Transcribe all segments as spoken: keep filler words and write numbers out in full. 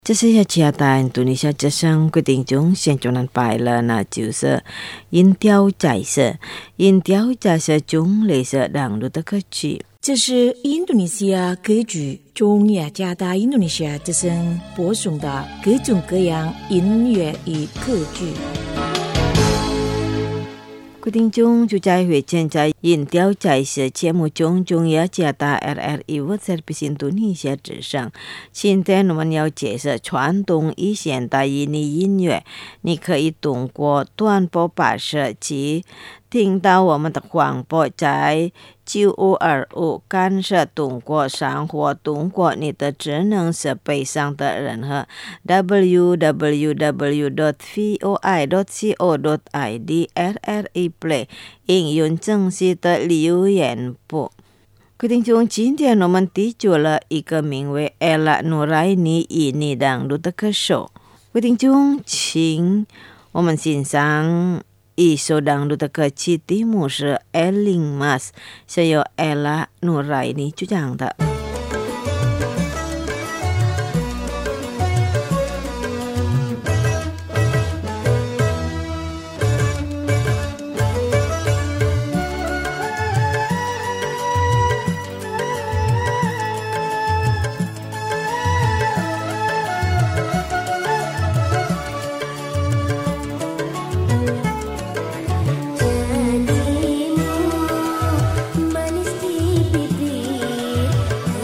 这是要加大印度尼西亚之声决定中现中南摆了，那就是音调在色，音调在色中类似让路的歌曲。 这是印度尼西亚歌剧中雅加达印度尼西亚之声播送的各种各样音乐与歌剧。 决定中就在会前在音调在色节目中，中雅加达 R R I World Service 印度尼西亚之声。现在我们要介绍传统与现代印尼音乐，你可以通过短波巴士机听到我们的广播，在九五二五干涉通过上或通过你的智能设备上的任何 double-u double-u double-u dot voi dot co dot i d R R I Play 应用正式的留言部。决定中，今天我们提出了一个名为 Ella Nuraini 印尼当路的歌手。决定中，请我们欣赏一首当路的歌曲，题目是 Eling Mas， 是由 Ella Nuraini 主唱的。 Manis di bibir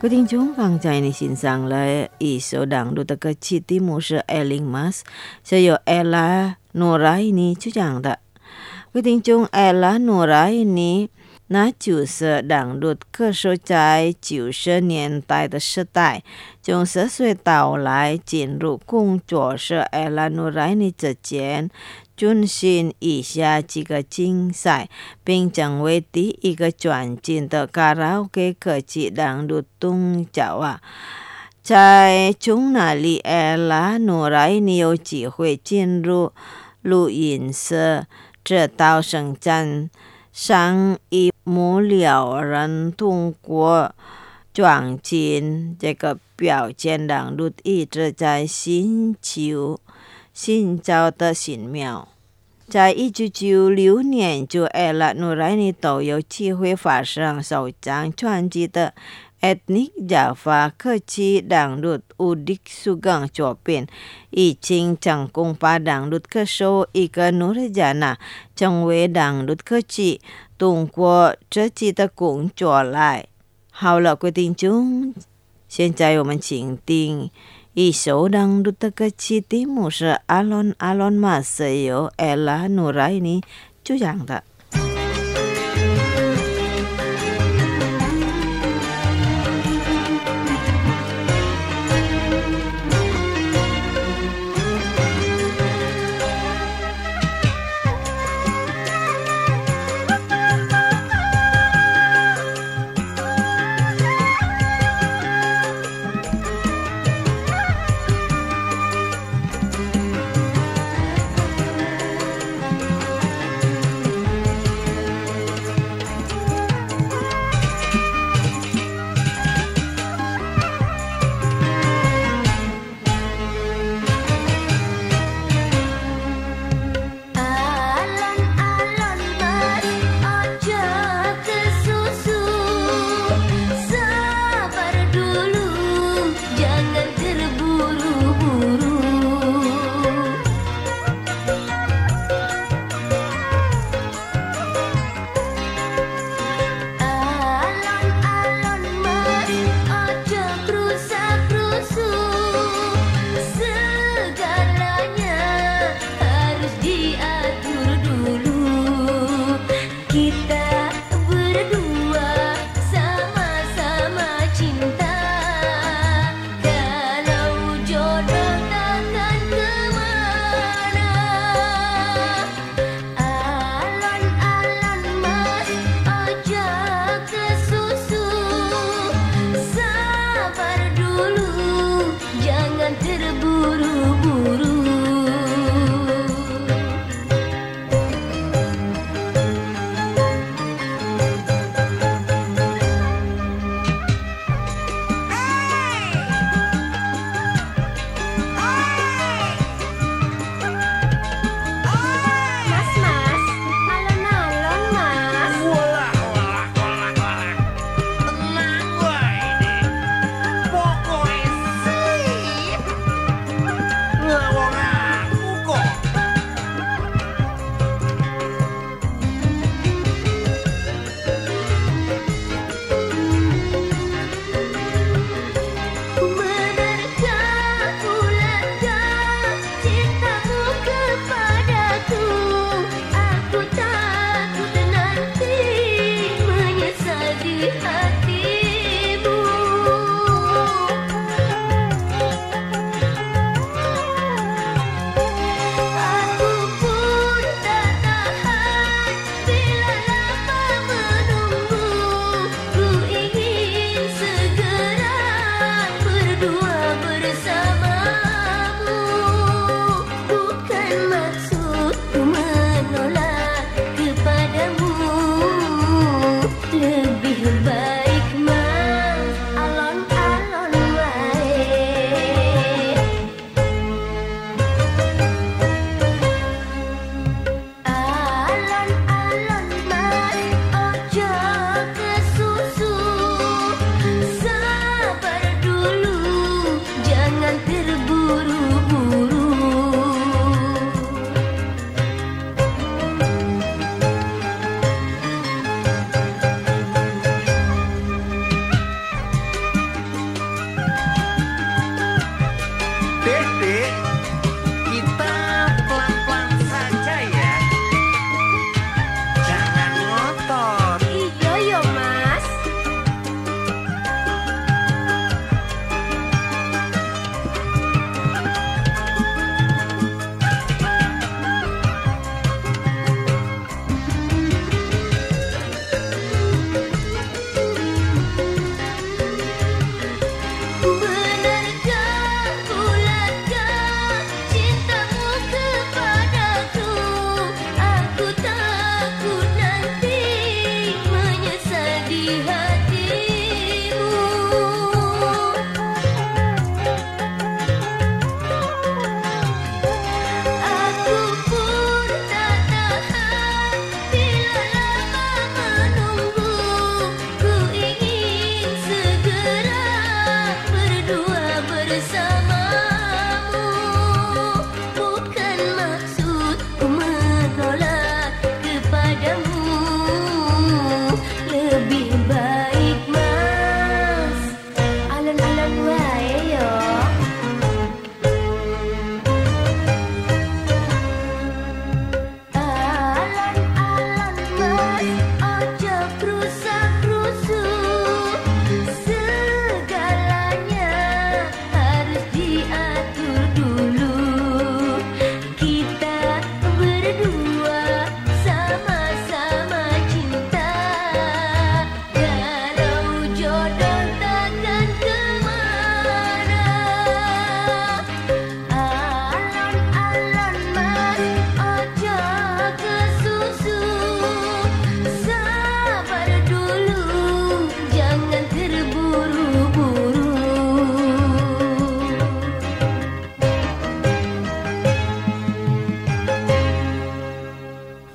Quý thính chúng刚才你欣赏了一首朗读的歌曲，题目是《Ailing Mas》，是由 Ella Noraini 主讲的。quý thính chúng Ella Noraini， 那就是朗读歌手在九十年代的时代，从十岁到来进入工作室 Ella Noraini 之前，进行以下几个竞赛，并成为第一个专辑的卡拉 OK 歌曲朗读动脚啊。在从那里 Ella Noraini 有机会进入录音室，直到生产上一幕了人通过专辑这个表现朗读一直在寻求寻找的新妙。在一九九六年，就 Ella Noraini 都有机会发上首张专辑的 Ethnic Java 歌曲朗读 Udik Sugeng 作品，已经成功把朗读歌手一个努力家成为朗读歌曲，通过自己的工作来。好了，各位听众，现在我们请听一首朗读的歌曲，题目是 Alon Alon Mas， 由 Ella Noraini 主唱的。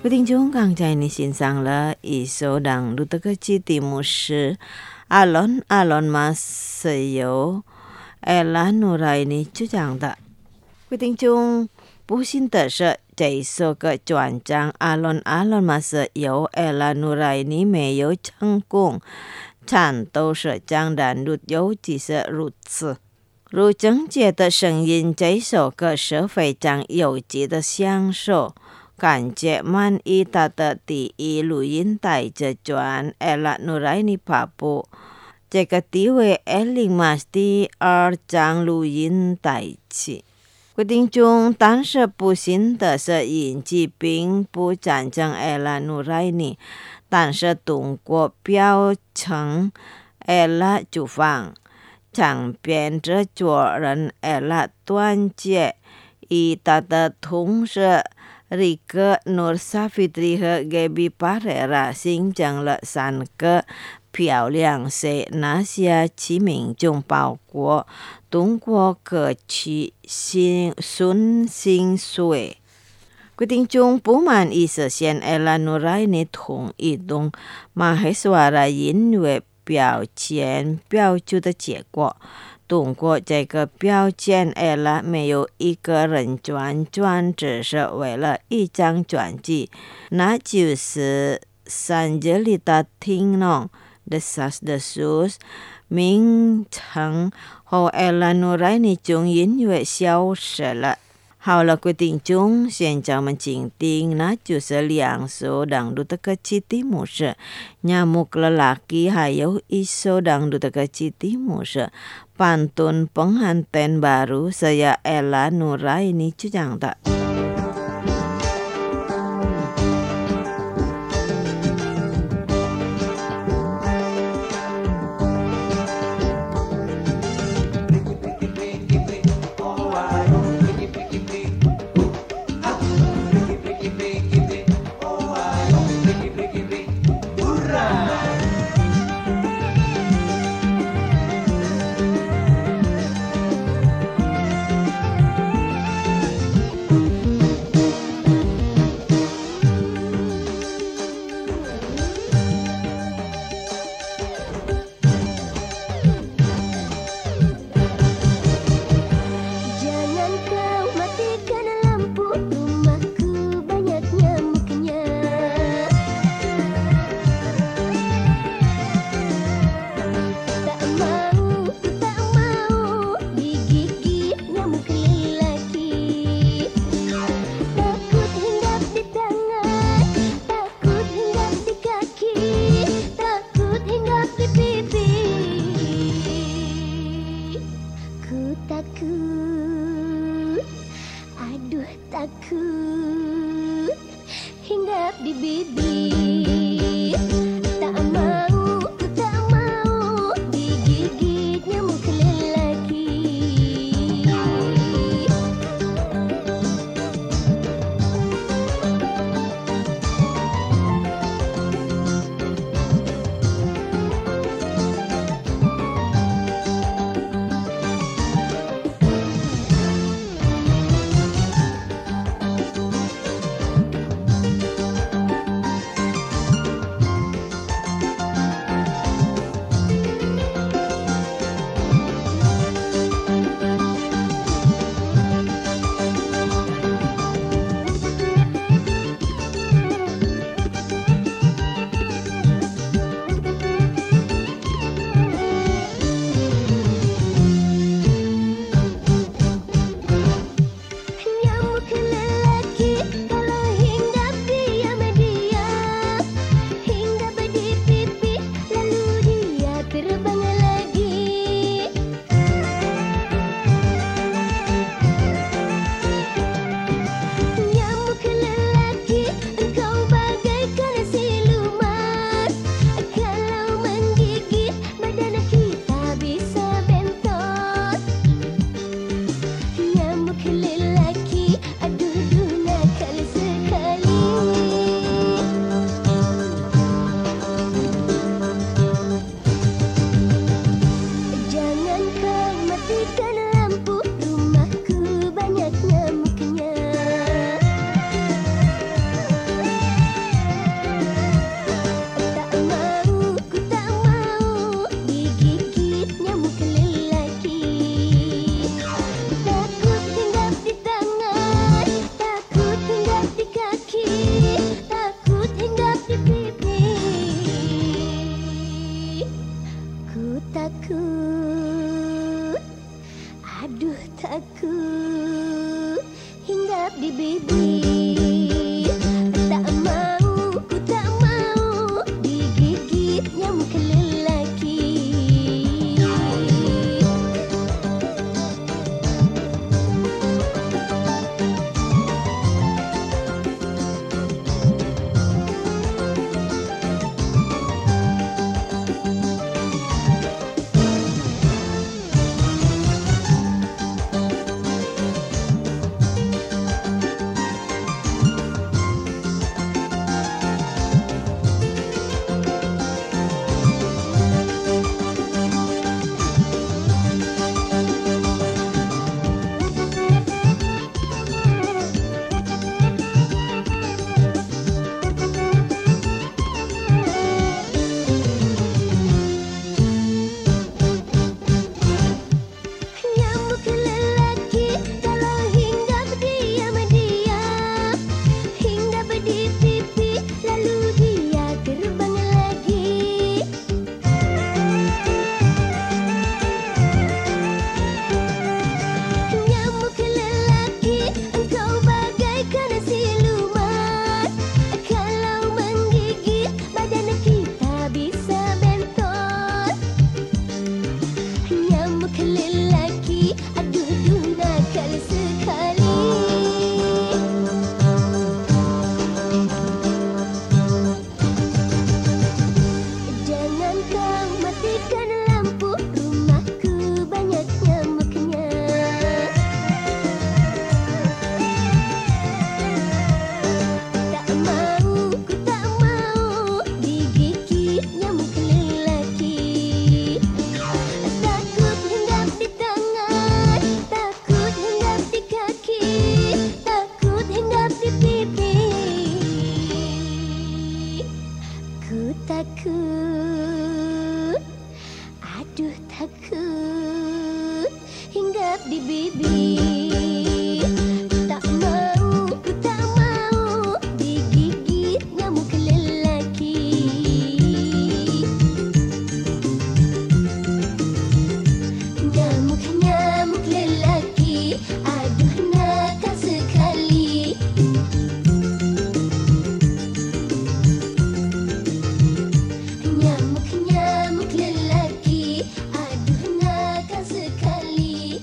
各位听众，刚才你欣赏了一首让路德克基题目是 Alon Alon Masayo Ella Nuraini 主唱的。各位听众，不幸的是，这一首歌转唱 Alon Alon Masayo Ella Nuraini 没有成功，唱都是当然路尤其是如此。如郑洁的声音，这首歌是非常有机的享受。感觉满意他的第一录音带这转 Ella Nuraini 发布，这个地位二零马第二张录音带期。规定中，但是不幸的是，引起并不赞成 Ella Nuraini， 但是通过表称 Ella 主方，唱片制作人 Ella 团结与他的同事Rieke Nursafitri 和 Gaby Pereira 形成了三个漂亮色，那些其民众包括通过歌曲新孙心水。规定中不满意实现 Ella Nuraini 同一动马黑斯瓦拉音乐标签标注的结果。通过这个标签 Ella 没有一个人专专只是为了一张专辑，那就是三杰里的听众 Desas Desus 名称和 Ella Nuraini 中音乐消失了。好了，规定中，现在我们请听，那就是两首让路德克基题目是 Nyamuk Lelaki， 还有一首让路德克基题目是 Pantun Pengantin Baru saya Ella Nuraini 主唱的。 takut hinggap di bibir. Tak mau, ku tak mau digigit nyamuk lelaki. Takut, aduh takut hinggap di bibir. Tak mau, ku tak mau digigit nyamuk lelaki. Nyamuk-nyamuk lelaki, aduh nakal sekali. Nyamuk-nyamuk lelaki, aduh nakal sekali.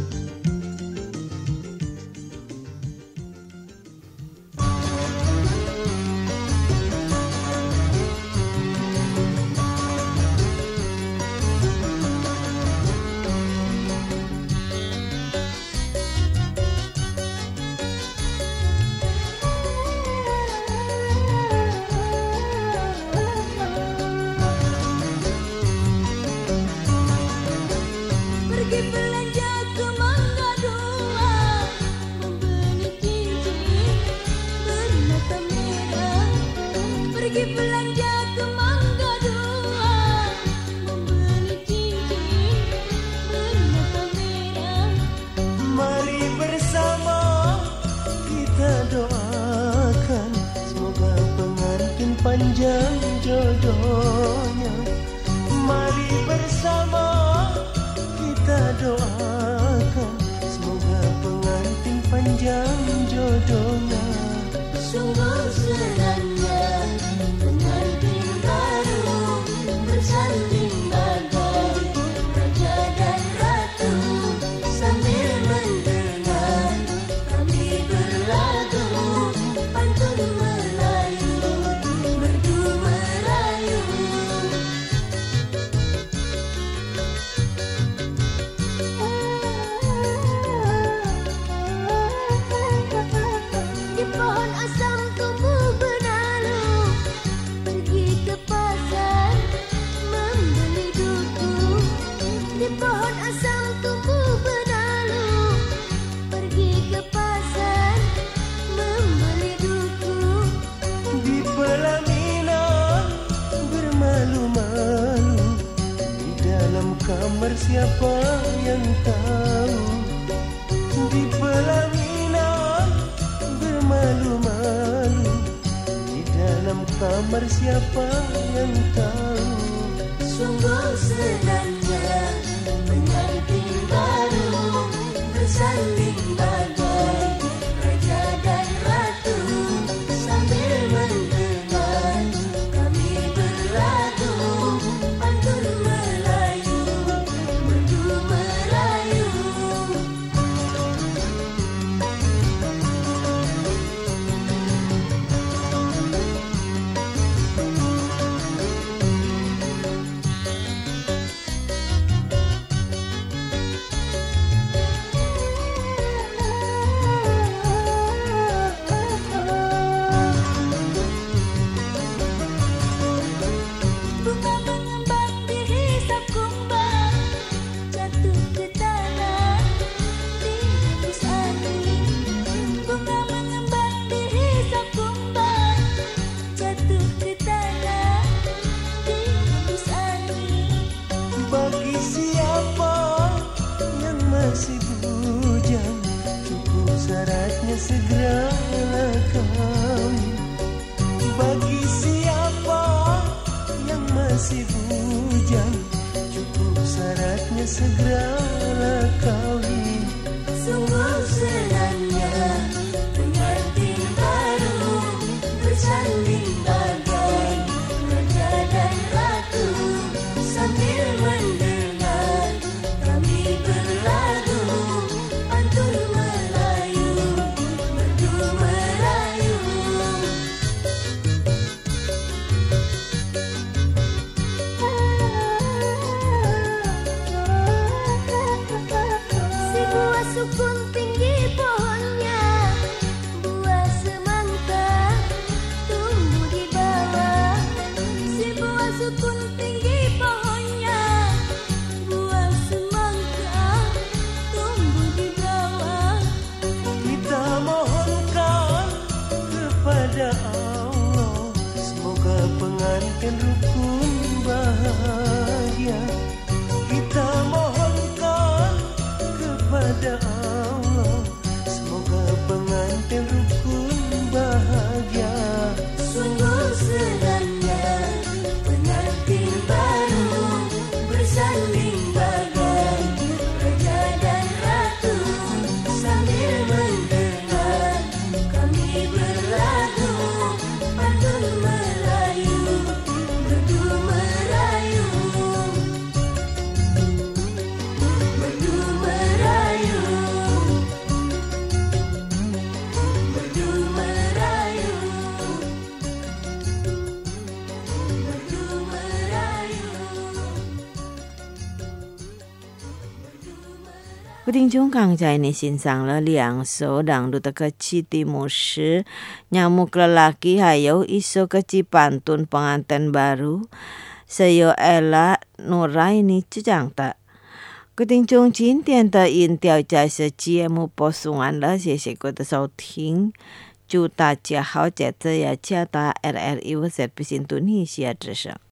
Pergi belanja ke Mangga Dua, membeli cincin bermata merah. Pergi belanja ke Mangga Dua, membeli cincin bermata merah. Mari bersama kita doakan, semoga pengantin panjang jodohnya. Mari bersama kita doakan, semoga pengantin panjang jodohnya. Sungguh senangnya pengantin baru bersanding bagai raja dan ratu, sambil mendengar kami berlagu pantun Melayu, merdu merayu. Di pohon asam tumbuh benalu, pergi ke pasar membeli duku. Di pohon asam tumbuh benalu, pergi ke pasar membeli duku. Di pelaminan bermalu-malu, di dalam kamar siapa yang tahu. Di pelaminan bermalu-malu, di dalam kamar siapa yang tahu. Sungguh senangnya pengantin baru bersalin bagai raja dan ratu sambil mendengar kami berlagu pantun Melayu merdu merayu. Bunga mengembang dihisap kumbang jatuh ke tanah dihembus angin. Bunga mengembang dihisap kumbang jatuh ke tanah dihembus angin. Bagi siapa yang masih bujang, cukup syaratnya segeralah kawin. Bagi siapa yang masih bujang, cukup syaratnya segeralah kawin. Sungguh senangnya pengantin baru bersalin bagai raja dan ratu sambil mendengar kami berlagu pantun Melayu merdu merayu. Si buah sukun tinggi pohonnya, buah semangka tumbuh di bawah. Si buah sukun tinggi pohonnya, buah semangka tumbuh di bawah. Kita mohonkan kepada Allah, semoga pengantin rukun bahagia. Kita mohonkan kepada Allah, semoga pengantin rukun bahagia. Sungguh senangnya pengantin baru bersalin bagai raja dan ratu sambil mendengar kami berlagu pantun Melayu merdu merayu. Merdu merayu. Merdu merayu. Merdu merayu. Merdu 各位听众刚才你欣赏了两首朗读的歌曲题目是 Nyamuk Lelaki 还有一首歌曲 Pantun Pengantin Baru. Saya Ella Nuraini Cicangta. 各位听众，今天的音调在是节目播送完了，谢谢各位的收听，祝大家好，接着要加大 R R I 我在不新度尼西亚之声。